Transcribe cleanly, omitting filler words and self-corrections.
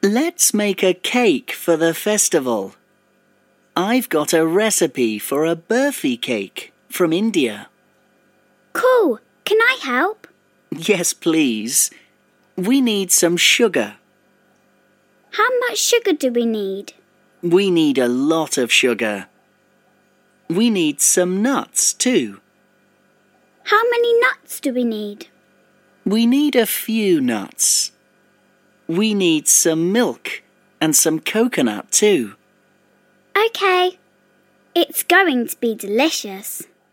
Let's make a cake for the festival. I've got a recipe for a burfi cake from India. Cool. Can I help? Yes, please. We need some sugar. How much sugar do we need? We need a lot of sugar. We need some nuts too. How many nuts do we need? We need a few nuts. We need some milk and some coconut too. Okay. It's going to be delicious.